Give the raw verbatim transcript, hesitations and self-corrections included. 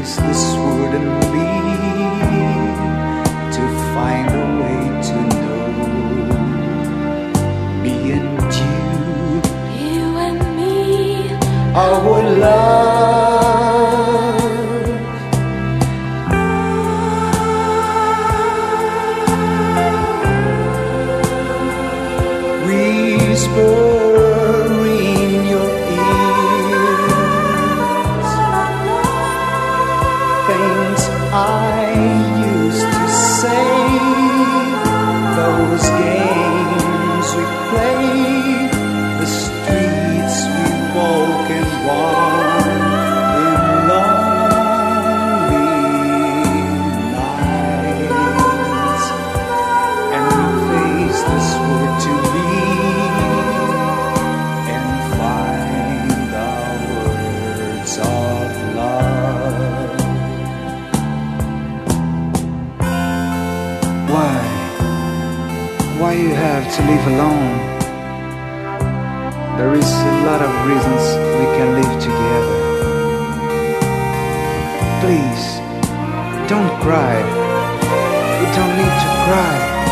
face this wouldn't be to find a way to know me and you, You and me, our love. Whisper in your ears things I used to say, those games we played, the streets we walk and walk in lonely nights, and we face this world to leave and find our words of love. Why? Why you have to live alone? There is a lot of reasons we can live together. Please, don't cry. You don't need to cry.